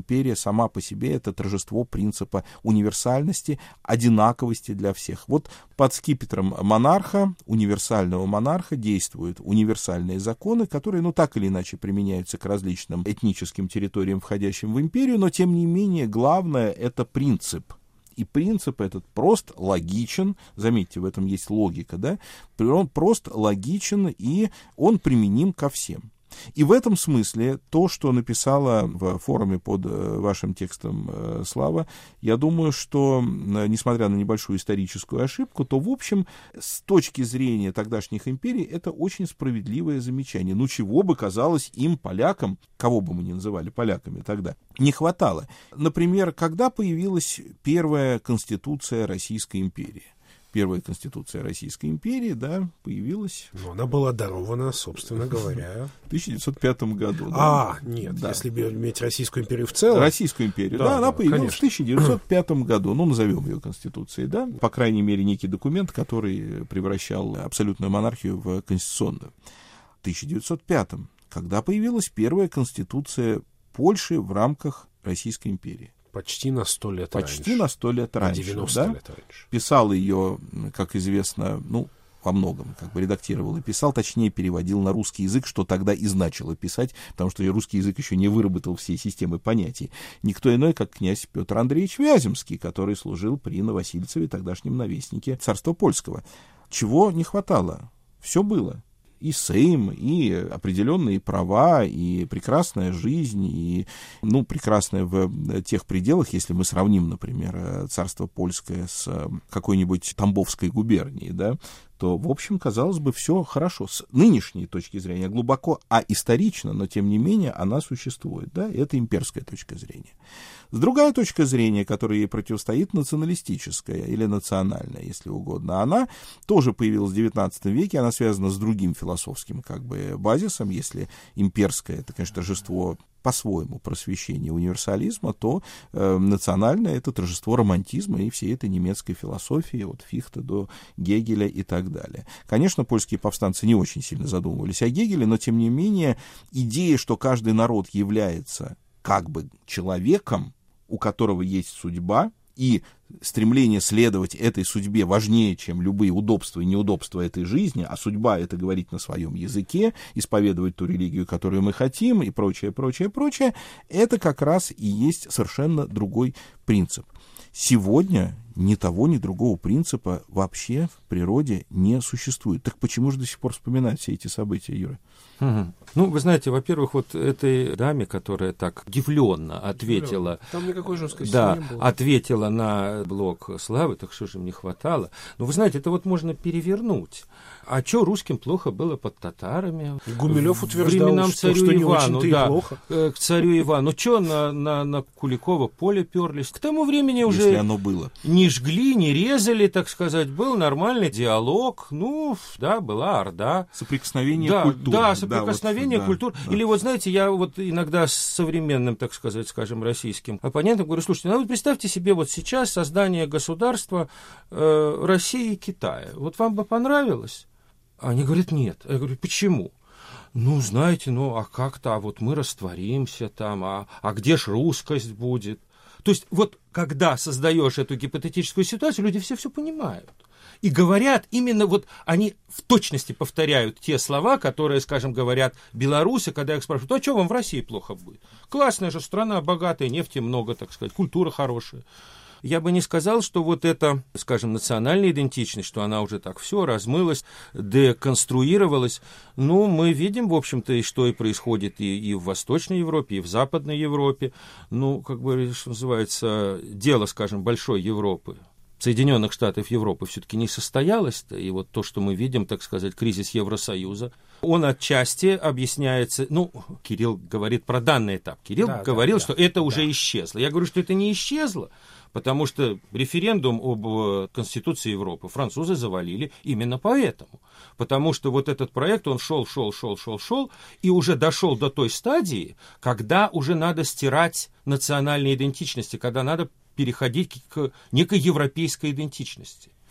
сама по себе это торжество принципа универсальности, одинаковости для всех. Вот под скипетром монарха, универсального монарха, действуют универсальные законы, которые, ну, так или иначе применяются к различным этническим территориям, входящим в империю, но, тем не менее, главное — это принцип. И принцип этот прост, логичен, заметьте, в этом есть логика, да, он прост, логичен, и он применим ко всем. И в этом смысле то, что написала в форуме под вашим текстом Слава, я думаю, что, несмотря на небольшую историческую ошибку, то, в общем, с точки зрения тогдашних империй, это очень справедливое замечание. Ну, чего бы, казалось, им, полякам, кого бы мы ни называли поляками тогда, не хватало. Например, когда появилась первая конституция Российской империи? Первая конституция Российской империи, да, появилась... Но она была дарована, собственно говоря... в тысяча девятьсот пятом году. А, да? нет, да. Если иметь Российскую империю в целом... Российскую империю, да, да, она да, появилась конечно. в тысяча девятьсот пятом году, ну, назовем ее конституцией, да, по крайней мере, некий документ, который превращал абсолютную монархию в конституционную. В тысяча девятьсот пятом, когда появилась первая конституция Польши в рамках Российской империи. Почти на сто лет Почти раньше. на сто лет на раньше. девяносто да? лет раньше. Писал ее, как известно, ну, во многом, как бы редактировал и писал, точнее, переводил на русский язык, что тогда и значило писать, потому что русский язык еще не выработал всей системы понятий. Никто иной, как князь Петр Андреевич Вяземский, который служил при Новосильцеве, тогдашнем наместнике царства польского. Чего не хватало? Все было. И сейм, и определенные права, и прекрасная жизнь, и, ну, прекрасная в тех пределах, если мы сравним, например, царство польское с какой-нибудь Тамбовской губернией, да, то, в общем, казалось бы, все хорошо. С нынешней точки зрения глубоко аисторично, но, тем не менее, она существует, да, и это имперская точка зрения. С другая точка зрения, которая ей противостоит, националистическая или национальная, если угодно, она тоже появилась в девятнадцатом веке, она связана с другим философским как бы базисом. Если имперское — это, конечно, торжество по-своему просвещения универсализма, то э, национальное — это торжество романтизма и всей этой немецкой философии, от Фихте до Гегеля и так далее. Конечно, польские повстанцы не очень сильно задумывались о Гегеле, но, тем не менее, идея, что каждый народ является как бы человеком, у которого есть судьба, и стремление следовать этой судьбе важнее, чем любые удобства и неудобства этой жизни, а судьба — это говорить на своем языке, исповедовать ту религию, которую мы хотим, и прочее, прочее, прочее, это как раз и есть совершенно другой принцип. Сегодня ни того, ни другого принципа вообще в природе не существует. Так почему же до сих пор вспоминать все эти события, Юра? Угу. Ну, вы знаете, во-первых, вот этой даме, которая так удивленно ответила... Там никакой жесткости да, не было. Ответила на блог Славы, так что же им не хватало. Но вы знаете, это вот можно перевернуть. А что русским плохо было под татарами? Гумилев утверждал, что, что не Ивану, очень-то да, и плохо. К царю Ивану. Что на, на, на Куликово поле перлись? К тому времени уже... Если оно было. Не жгли, не резали, так сказать. Был нормальный диалог. Ну, да, была орда. Соприкосновение да, культур. Да, соприкосновение да, вот, культур. да. Или вот, знаете, я вот иногда с современным, так сказать, скажем, российским оппонентом говорю: слушайте, ну вот представьте себе вот сейчас создание государства э, России и Китая. Вот вам бы понравилось? Они говорят: нет. Я говорю: почему? Ну, знаете, ну, а как-то, а вот мы растворимся там, а, а где ж русскость будет? То есть вот когда создаешь эту гипотетическую ситуацию, люди все все понимают. И говорят именно вот, они в точности повторяют те слова, которые, скажем, говорят белорусы, когда их спрашивают: а что вам в России плохо будет? Классная же страна, богатая, нефти много, так сказать, культура хорошая. Я бы не сказал, что вот эта, скажем, национальная идентичность, что она уже так все размылась, деконструировалась. Ну, мы видим, в общем-то, и что и происходит и, и в Восточной Европе, и в Западной Европе. Ну, как бы, что называется, дело, скажем, большой Европы, Соединенных Штатов Европы, все-таки не состоялось-то. И вот то, что мы видим, так сказать, кризис Евросоюза, он отчасти объясняется, ну, Кирилл говорит про данный этап. Кирилл да, говорил, да, что да, это да. уже исчезло. Я говорю, что это не исчезло, потому что референдум об Конституции Европы французы завалили именно поэтому. Потому что вот этот проект, он шел, шел, шел, шел, шел, и уже дошел до той стадии, когда уже надо стирать национальные идентичности, когда надо переходить к некой европейской идентичности.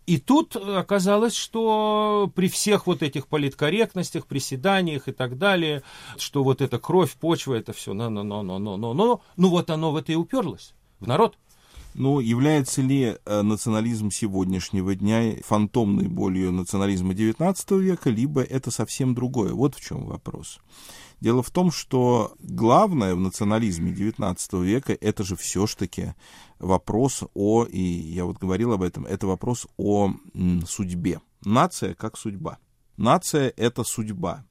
И тут оказалось, что при всех вот этих политкорректностях, приседаниях и так далее, что вот эта кровь, почва, это все, но-но-но-но-но-но, ну вот оно в это и уперлось, в народ. Но является ли национализм сегодняшнего дня фантомной болью национализма девятнадцатого века, либо это совсем другое? Вот в чем вопрос. Дело в том, что главное в национализме девятнадцатого века это же все-таки вопрос о, и я вот говорил об этом, это вопрос о м, судьбе. Нация как судьба. Нация — это судьба.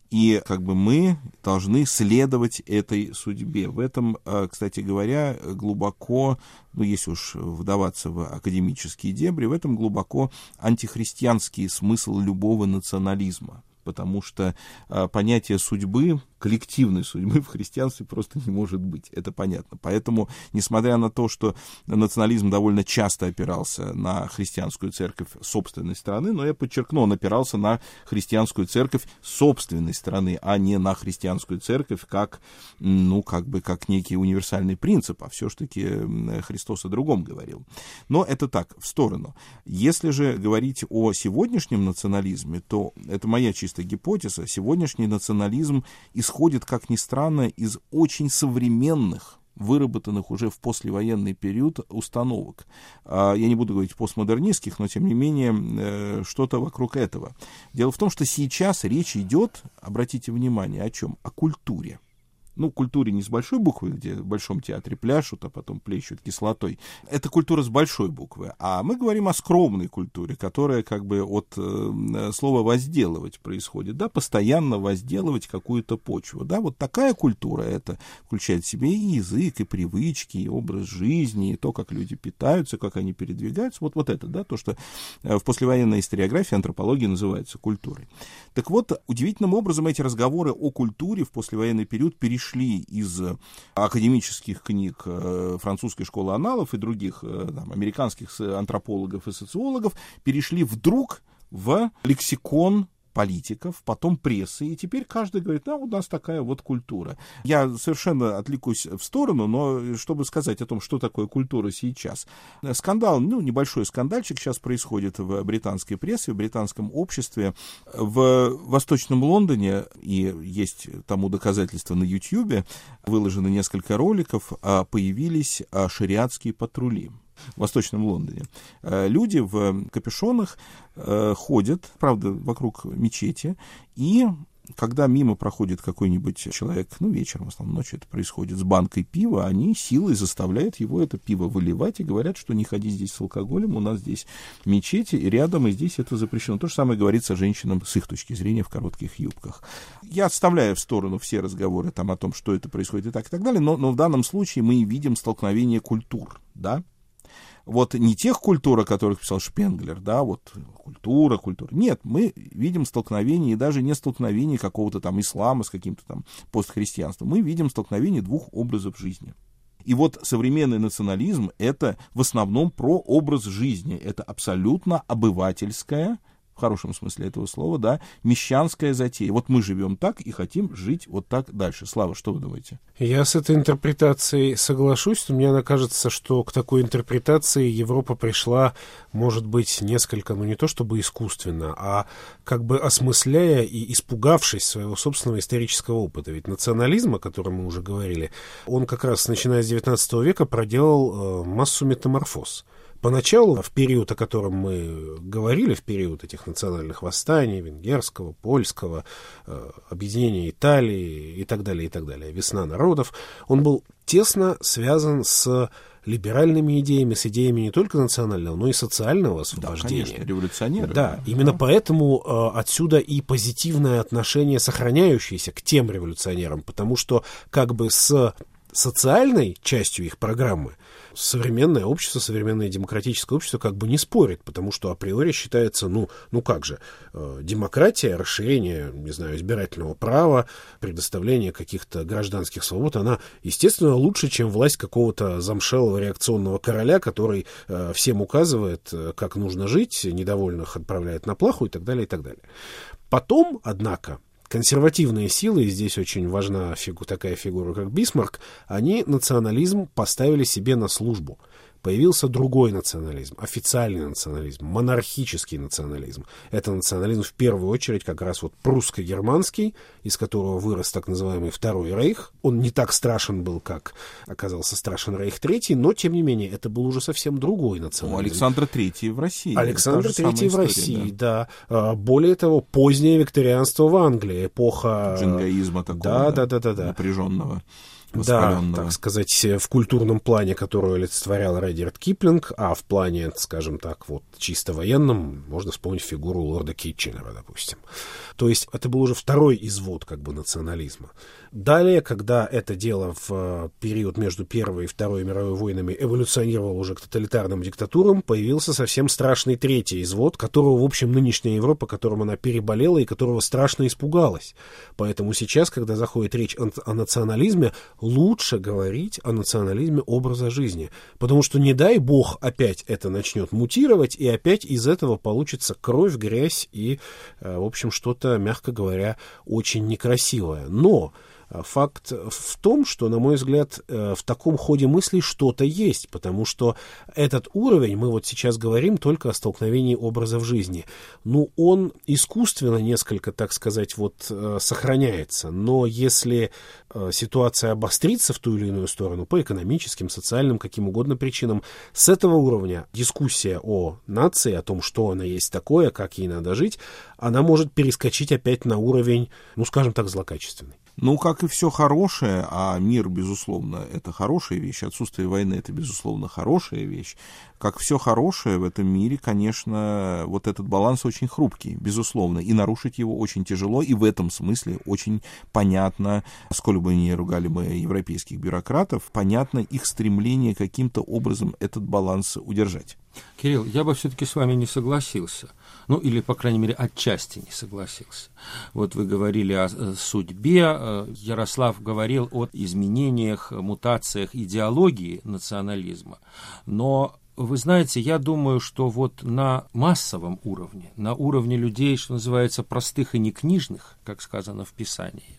И как бы мы должны следовать этой судьбе. В этом, кстати говоря, глубоко, ну если уж вдаваться в академические дебри, в этом глубоко антихристианский смысл любого национализма. Потому что а, понятие судьбы, коллективной судьбы в христианстве просто не может быть. Это понятно. Поэтому, несмотря на то, что национализм довольно часто опирался на христианскую церковь собственной страны, но я подчеркну, он опирался на христианскую церковь собственной страны, а не на христианскую церковь как, ну, как бы, как некий универсальный принцип, а все-таки Христос о другом говорил. Но это так, в сторону. Если же говорить о сегодняшнем национализме, то это моя чистая гипотеза. Сегодняшний национализм исходит, как ни странно, из очень современных, выработанных уже в послевоенный период установок. Я не буду говорить постмодернистских, но тем не менее что-то вокруг этого. Дело в том, что сейчас речь идет, обратите внимание, о чем? О культуре. Ну, культуре не с большой буквы, где в Большом театре пляшут, а потом плещут кислотой. Это культура с большой буквы. А мы говорим о скромной культуре, которая как бы от э, слова «возделывать» происходит. Да, постоянно возделывать какую-то почву. Да, вот такая культура, это включает в себе и язык, и привычки, и образ жизни, и то, как люди питаются, как они передвигаются. Вот, вот это, да, то, что в послевоенной историографии, антропологии называется культурой. Так вот, удивительным образом эти разговоры о культуре в послевоенный период перешли шли из академических книг французской школы аналов и других там, американских антропологов и социологов, перешли вдруг в лексикон политиков, потом прессы, и теперь каждый говорит, да, у нас такая вот культура. Я совершенно отвлекусь в сторону, но чтобы сказать о том, что такое культура сейчас. Скандал, ну, небольшой скандальчик сейчас происходит в британской прессе, в британском обществе. В Восточном Лондоне, и есть тому доказательства на Ютьюбе, выложено несколько роликов, появились шариатские патрули. В Восточном Лондоне. Люди в капюшонах ходят, правда, вокруг мечети, и когда мимо проходит какой-нибудь человек, ну, вечером, в основном ночью это происходит, с банкой пива, они силой заставляют его это пиво выливать и говорят, что не ходи здесь с алкоголем, у нас здесь мечети, и рядом, и здесь это запрещено. То же самое говорится женщинам с их точки зрения в коротких юбках. Я отставляю в сторону все разговоры там о том, что это происходит и так, и так далее, но, но в данном случае мы видим столкновение культур, да, вот не тех культур, о которых писал Шпенглер, да, вот культура, культура. Нет, мы видим столкновение, и даже не столкновение какого-то там ислама с каким-то там постхристианством. Мы видим столкновение двух образов жизни. И вот современный национализм — это в основном про образ жизни. Это абсолютно обывательская, в хорошем смысле этого слова, да, мещанская затея. Вот мы живем так и хотим жить вот так дальше. Слава, что вы думаете? Я с этой интерпретацией соглашусь, но мне она кажется, что к такой интерпретации Европа пришла, может быть, несколько, ну не то чтобы искусственно, а как бы осмысляя и испугавшись своего собственного исторического опыта. Ведь национализм, о котором мы уже говорили, он как раз, начиная с девятнадцатого века, проделал э, массу метаморфоз. Поначалу, в период, о котором мы говорили, в период этих национальных восстаний, венгерского, польского, э, объединения Италии и так далее, и так далее, весна народов, он был тесно связан с либеральными идеями, с идеями не только национального, но и социального освобождения. Да, конечно, революционеры. Да, да. Именно поэтому э, отсюда и позитивное отношение, сохраняющееся к тем революционерам, потому что как бы с социальной частью их программы современное общество, современное демократическое общество как бы не спорит, потому что априори считается, ну, ну как же, э, демократия, расширение, не знаю, избирательного права, предоставление каких-то гражданских свобод, она, естественно, лучше, чем власть какого-то замшелого реакционного короля, который э, всем указывает, э, как нужно жить, недовольных отправляет на плаху и так далее, и так далее. Потом, однако, консервативные силы, и здесь очень важна фигу, такая фигура, как Бисмарк, они национализм поставили себе на службу. появился другой национализм, официальный национализм, монархический национализм. Это национализм в первую очередь как раз вот прусско-германский, из которого вырос так называемый Второй Рейх. Он не так страшен был, как оказался страшен Рейх Третий, но, тем не менее, это был уже совсем другой национализм. У Александра Третьего в России. Александр Третий в России, да. да. Более того, позднее викторианство в Англии, эпоха... джингаизма такого, да, да, да, да, да, напряженного. Да, так сказать, в культурном плане, которую олицетворял Редьярд Киплинг, а в плане, скажем так, вот чисто военном, можно вспомнить фигуру лорда Китченера, допустим. То есть это был уже второй извод как бы национализма. Далее, когда это дело в период между Первой и Второй мировой войнами эволюционировало уже к тоталитарным диктатурам, появился совсем страшный третий извод, которого, в общем, нынешняя Европа, которым она переболела и которого страшно испугалась. Поэтому сейчас, когда заходит речь о, о национализме, лучше говорить о национализме образа жизни. Потому что, не дай бог, опять это начнет мутировать, и опять из этого получится кровь, грязь и, в общем, что-то, мягко говоря, очень некрасивое. Но факт в том, что, на мой взгляд, в таком ходе мыслей что-то есть, потому что этот уровень, мы вот сейчас говорим только о столкновении образов жизни, ну, он искусственно несколько, так сказать, вот сохраняется, но если ситуация обострится в ту или иную сторону, по экономическим, социальным, каким угодно причинам, с этого уровня дискуссия о нации, о том, что она есть такое, как ей надо жить, она может перескочить опять на уровень, ну, скажем так, злокачественный. Ну, как и все хорошее, а мир, безусловно, это хорошая вещь, отсутствие войны — это, безусловно, хорошая вещь, как все хорошее в этом мире, конечно, вот этот баланс очень хрупкий, безусловно, и нарушить его очень тяжело, и в этом смысле очень понятно, сколь бы ни ругали мы европейских бюрократов, понятно их стремление каким-то образом этот баланс удержать. Кирилл, я бы все-таки с вами не согласился. Ну, или, по крайней мере, отчасти не согласился. Вот вы говорили о судьбе, Ярослав говорил о изменениях, мутациях идеологии национализма. Но, вы знаете, я думаю, что вот на массовом уровне, на уровне людей, что называется, простых и некнижных, как сказано в Писании,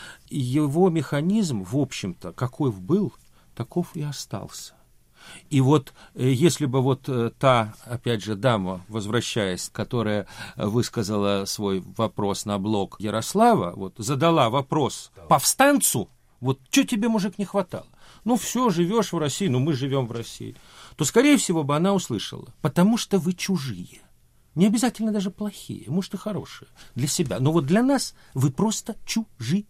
его механизм, в общем-то, какой был, таков и остался. И вот если бы вот та, опять же, дама, возвращаясь, которая высказала свой вопрос на блог Ярослава, вот задала вопрос повстанцу, вот что тебе, мужик, не хватало? Ну все, живешь в России, ну мы живем в России. То, скорее всего, бы она услышала, потому что вы чужие. Не обязательно даже плохие, может и хорошие для себя. Но вот для нас вы просто чужие.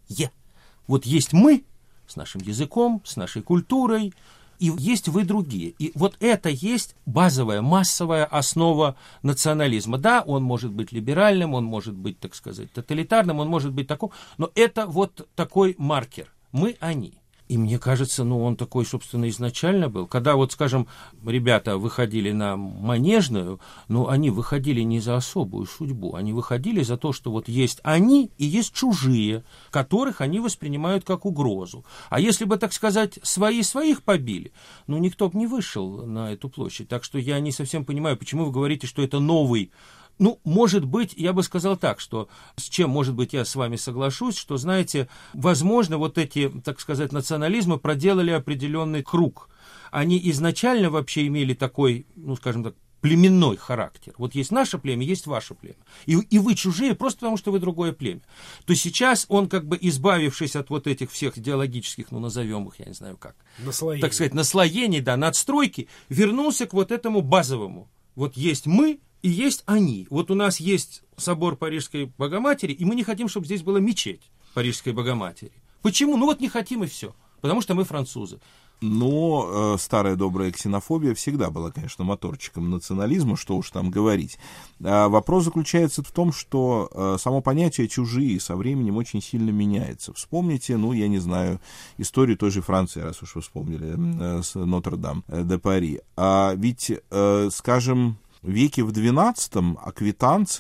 Вот есть мы с нашим языком, с нашей культурой, и есть вы другие. И вот это есть базовая, массовая основа национализма. Да, он может быть либеральным, он может быть, так сказать, тоталитарным, он может быть таким, но это вот такой маркер. Мы, они. И мне кажется, ну, он такой, собственно, изначально был. Когда вот, скажем, ребята выходили на Манежную, ну, они выходили не за особую судьбу, они выходили за то, что вот есть они и есть чужие, которых они воспринимают как угрозу. А если бы, так сказать, свои своих побили, ну, никто бы не вышел на эту площадь. Так что я не совсем понимаю, почему вы говорите, что это новый. Ну, может быть, я бы сказал так, что с чем, может быть, я с вами соглашусь, что, знаете, возможно, вот эти, так сказать, национализмы проделали определенный круг. Они изначально вообще имели такой, ну, скажем так, племенной характер. Вот есть наше племя, есть ваше племя. И, и вы чужие просто потому, что вы другое племя. То сейчас он, как бы избавившись от вот этих всех идеологических, ну, назовем их, я не знаю как, наслоений. Так сказать, наслоений, да, надстройки, вернулся к вот этому базовому. Вот есть мы, и есть они. Вот у нас есть собор Парижской Богоматери, и мы не хотим, чтобы здесь была мечеть Парижской Богоматери. Почему? Ну вот не хотим, и все. Потому что мы французы. Но э, старая добрая ксенофобия всегда была, конечно, моторчиком национализма, что уж там говорить. А вопрос заключается в том, что э, само понятие «чужие» со временем очень сильно меняется. Вспомните, ну, я не знаю, историю той же Франции, раз уж вы вспомнили, э, с Нотр-Дам-де-Пари. А ведь, э, скажем, в веке в двенадцатом аквитанцы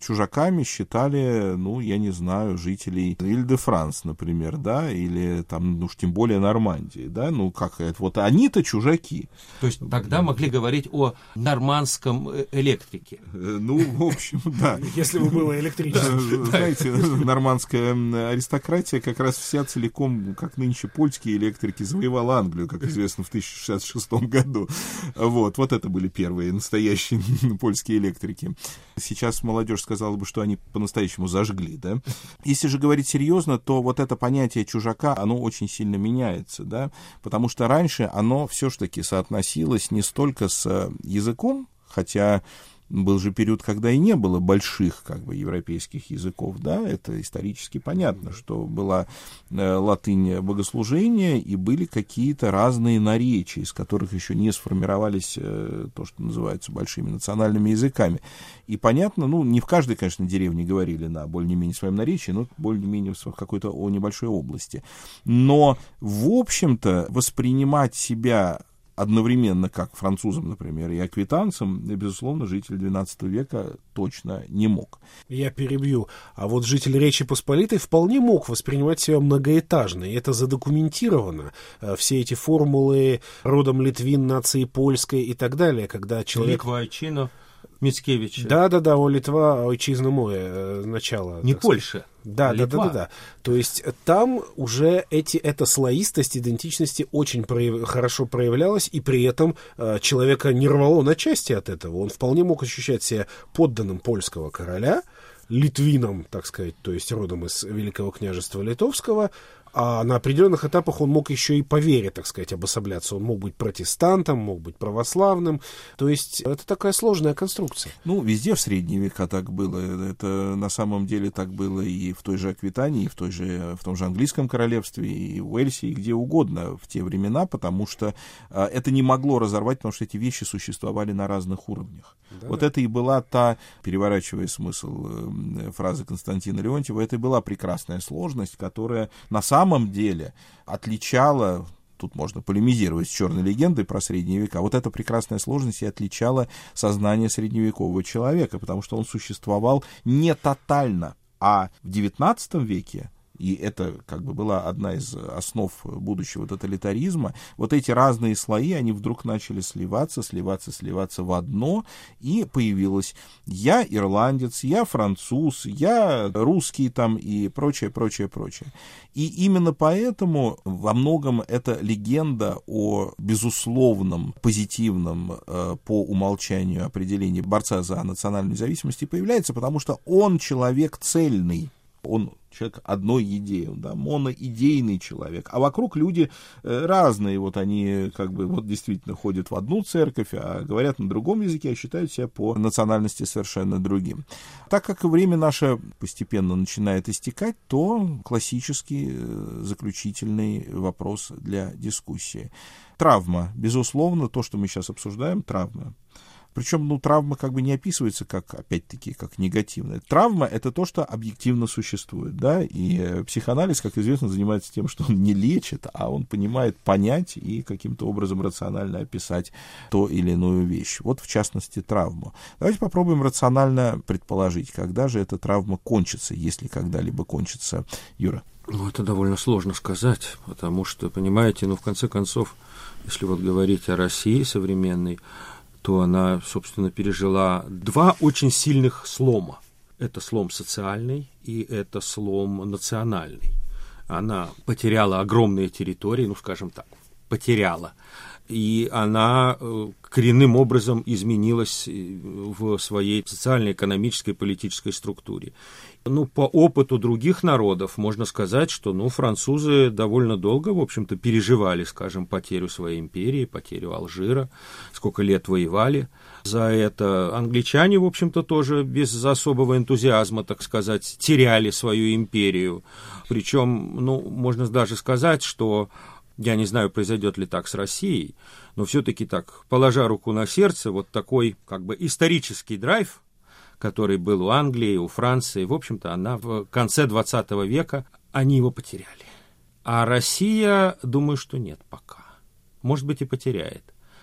чужаками считали, ну, я не знаю, жителей Иль-де-Франс, например, да, или там, ну уж тем более Нормандии, да, ну, как это, вот они-то чужаки. То есть тогда могли говорить о нормандском электрике. Ну, в общем, да. Если бы было электричество. Знаете, нормандская аристократия как раз вся целиком, как нынче польские электрики, завоевала Англию, как известно, в тысяча шестьдесят шестом году. Вот, вот это были первые настоящие польские электрики. Сейчас молодежь сказала бы, что они по-настоящему зажгли, да. Если же говорить серьезно, то вот это понятие чужака, оно очень сильно меняется, да, потому что раньше оно все-таки соотносилось не столько с языком, хотя был же период, когда и не было больших, как бы, европейских языков, да, это исторически понятно, что была э, латынь богослужения, и были какие-то разные наречия, из которых еще не сформировались э, то, что называется большими национальными языками. И понятно, ну, не в каждой, конечно, деревне говорили на более-менее своем наречии, но более-менее в какой-то о небольшой области. Но, в общем-то, воспринимать себя одновременно как французам, например, и аквитанцам, безусловно, житель двенадцатого века точно не мог. Я перебью. А вот житель Речи Посполитой вполне мог воспринимать себя многоэтажно, и это задокументировано. Все эти формулы родом Литвин, нации польской и так далее, когда человек... Литва, Айчино, Мицкевич. Да-да-да, о, Литва, отчизна моя, начало. Не Польша. Да, да, да, да, да. То есть там уже эти, эта слоистость идентичности очень прояв, хорошо проявлялась, и при этом э, человека не рвало на части от этого. Он вполне мог ощущать себя подданным польского короля, литвином, так сказать, то есть родом из Великого княжества Литовского, а на определенных этапах он мог еще и по вере, так сказать, обособляться. Он мог быть протестантом, мог быть православным. То есть это такая сложная конструкция. Ну, везде в средние века так было. Это на самом деле так было и в той же Аквитании, и в, той же, в том же английском королевстве, и в Уэльсе, и где угодно в те времена, потому что а, это не могло разорвать, потому что эти вещи существовали на разных уровнях. Да, вот да. Это и была та, переворачивая смысл э, фразы Константина Леонтьева, это и была прекрасная сложность, которая на самом На самом деле отличала, тут можно полемизировать с черной легендой про средние века, вот эта прекрасная сложность и отличала сознание средневекового человека, потому что он существовал не тотально, а в девятнадцатом веке, и это как бы была одна из основ будущего тоталитаризма, вот эти разные слои, они вдруг начали сливаться, сливаться, сливаться в одно, и появилось я ирландец, я француз, я русский там и прочее, прочее, прочее. И именно поэтому во многом эта легенда о безусловном, позитивном э, по умолчанию определении борца за национальную независимость и появляется, потому что он человек цельный. Он человек одной идеи, да, моноидейный человек, а вокруг люди э, разные, вот они как бы вот действительно ходят в одну церковь, а говорят на другом языке, а считают себя по национальности совершенно другим. Так как время наше постепенно начинает истекать, то классический э, заключительный вопрос для дискуссии. Травма, безусловно, то, что мы сейчас обсуждаем, травма. Причем, ну, травма как бы не описывается как, опять-таки, как негативная. Травма — это то, что объективно существует, да, и психоанализ, как известно, занимается тем, что он не лечит, а он понимает понять и каким-то образом рационально описать то или иную вещь. Вот, в частности, травму. Давайте попробуем рационально предположить, когда же эта травма кончится, если когда-либо кончится. Юра. Ну, это довольно сложно сказать, потому что, понимаете, ну, в конце концов, если вот говорить о России современной, то она, собственно, пережила два очень сильных слома. Это слом социальный и это слом национальный. Она потеряла огромные территории, ну, скажем так, потеряла. И она коренным образом изменилась в своей социальной, экономической, политической структуре. Ну, по опыту других народов можно сказать, что, ну, французы довольно долго, в общем-то, переживали, скажем, потерю своей империи, потерю Алжира, сколько лет воевали за это. Англичане, в общем-то, тоже без особого энтузиазма, так сказать, теряли свою империю. Причем, ну, можно даже сказать, что я не знаю, произойдет ли так с Россией, но все-таки так, положа руку на сердце, вот такой как бы исторический драйв, который был у Англии, у Франции, в общем-то, она в конце двадцатого века, они его потеряли. А Россия, думаю, что нет пока. Может быть, и потеряет.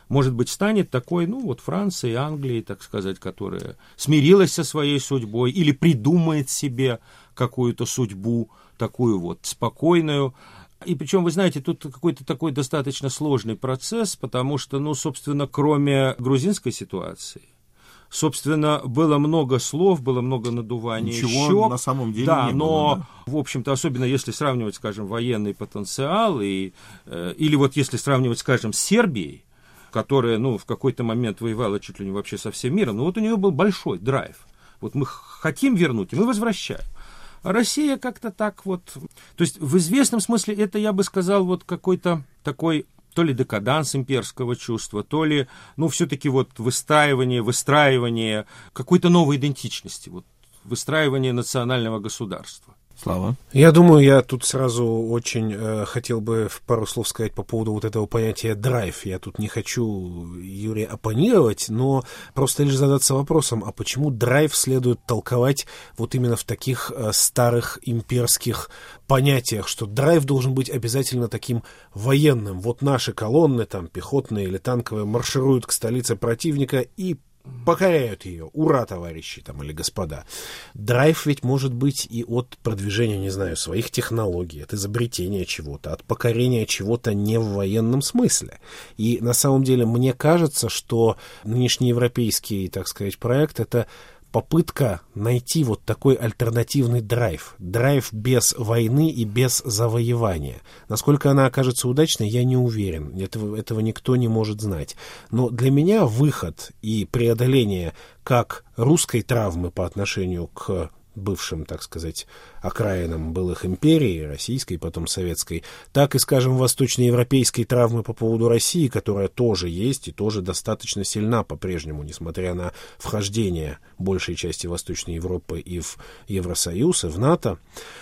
может быть, станет такой, ну, вот Францией, Англией, так сказать, которая смирилась со своей судьбой или придумает себе какую-то судьбу, такую вот спокойную. И причем, вы знаете, тут какой-то такой достаточно сложный процесс, потому что, ну, собственно, кроме грузинской ситуации, собственно, было много слов, было много надуваний Ничего щек. на самом деле да, не но, было. Да. в общем-то, особенно если сравнивать, скажем, военный потенциал, и, э, или вот если сравнивать, скажем, с Сербией, которая, ну, в какой-то момент воевала чуть ли не вообще со всем миром, ну, вот у нее был большой драйв. Вот мы хотим вернуть, и мы возвращаем. А Россия как-то так вот... То есть, в известном смысле, это, я бы сказал, вот какой-то такой... то ли декаданс имперского чувства, то ли, ну, все-таки вот выстраивание, выстраивание какой-то новой идентичности, вот, выстраивание национального государства. Слава? Я думаю, я тут сразу очень э, хотел бы в пару слов сказать по поводу вот этого понятия драйв. Я тут не хочу Юрия оппонировать, но просто лишь задаться вопросом, а почему драйв следует толковать вот именно в таких э, старых имперских понятиях, что драйв должен быть обязательно таким военным. Вот наши колонны, там, пехотные или танковые, маршируют к столице противника и покоряют ее. Ура, товарищи, там, или господа. Драйв ведь может быть и от продвижения, не знаю, своих технологий, от изобретения чего-то, от покорения чего-то не в военном смысле. И на самом деле мне кажется, что нынешний европейский, так сказать, проект — это попытка найти вот такой альтернативный драйв. Драйв без войны и без завоевания. Насколько она окажется удачной, я не уверен. Этого, этого никто не может знать. Но для меня выход и преодоление как русской травмы по отношению к бывшим, так сказать, окраинам былых империй, российской, потом советской, так и, скажем, восточноевропейской травмы по поводу России, которая тоже есть и тоже достаточно сильна по-прежнему, несмотря на вхождение большей части Восточной Европы и в Евросоюз, и в НАТО,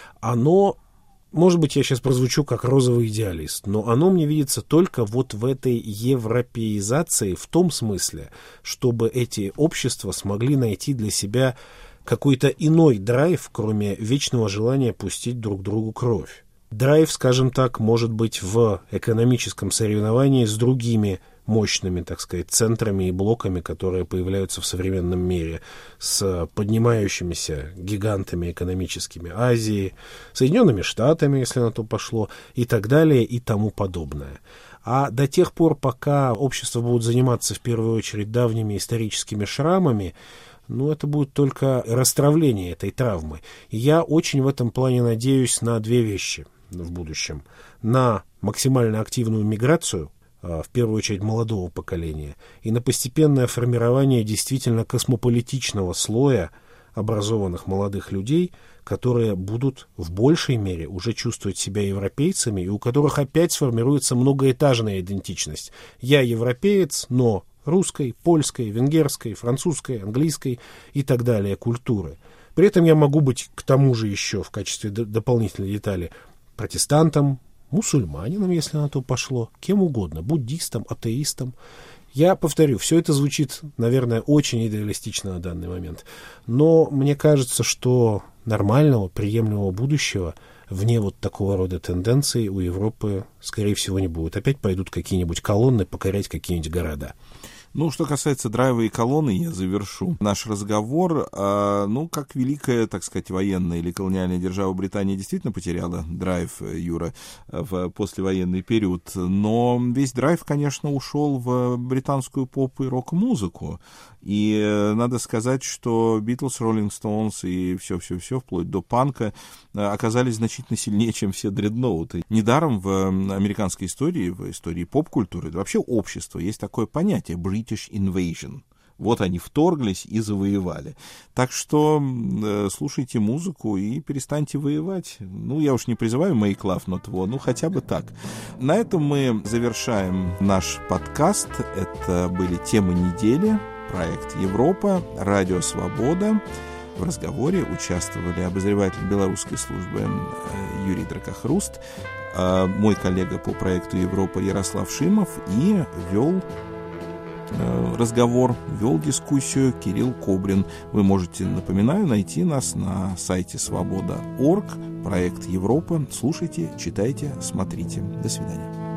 оно, может быть, я сейчас прозвучу как розовый идеалист, но оно мне видится только вот в этой европеизации в том смысле, чтобы эти общества смогли найти для себя какой-то иной драйв, кроме вечного желания пустить друг другу кровь. Драйв, скажем так, может быть в экономическом соревновании с другими мощными, так сказать, центрами и блоками, которые появляются в современном мире, с поднимающимися гигантами экономическими Азии, Соединенными Штатами, если на то пошло, и так далее, и тому подобное. А до тех пор, пока общество будет заниматься в первую очередь давними историческими шрамами, ну, это будет только расстравление этой травмы. И я очень в этом плане надеюсь на две вещи в будущем. На максимально активную миграцию, в первую очередь молодого поколения, и на постепенное формирование действительно космополитичного слоя образованных молодых людей, которые будут в большей мере уже чувствовать себя европейцами, и у которых опять сформируется многоэтажная идентичность. Я европеец, но русской, польской, венгерской, французской, английской и так далее культуры. При этом я могу быть к тому же еще в качестве д- дополнительной детали протестантом, мусульманином, если на то пошло, кем угодно, буддистом, атеистом. Я повторю, все это звучит, наверное, очень идеалистично на данный момент, но мне кажется, что нормального, приемлемого будущего вне вот такого рода тенденций у Европы, скорее всего, не будет. Опять пойдут какие-нибудь колонны покорять какие-нибудь города. Ну, что касается драйва и колонны, я завершу наш разговор. А, ну, как великая, так сказать, военная или колониальная держава Британия действительно потеряла драйв, Юра, в послевоенный период, но весь драйв, конечно, ушел в британскую поп- и рок-музыку. И надо сказать, что Битлз, Роллинг Стоунс и все-все-все, вплоть до панка, оказались значительно сильнее, чем все дредноуты. Недаром в американской истории, в истории поп-культуры, вообще общества, есть такое понятие British Invasion. Вот они вторглись и завоевали. Так что э, слушайте музыку и перестаньте воевать. Ну, я уж не призываю make love not war, ну, хотя бы так. На этом мы завершаем наш подкаст. Это были темы недели. Проект «Европа», радио «Свобода». В разговоре участвовали обозреватель белорусской службы Юрий Дракохруст, мой коллега по проекту «Европа» Ярослав Шимов, и вел разговор, вел дискуссию Кирилл Кобрин. Вы можете, напоминаю, найти нас на сайте свобода точка орг, проект «Европа». Слушайте, читайте, смотрите. До свидания.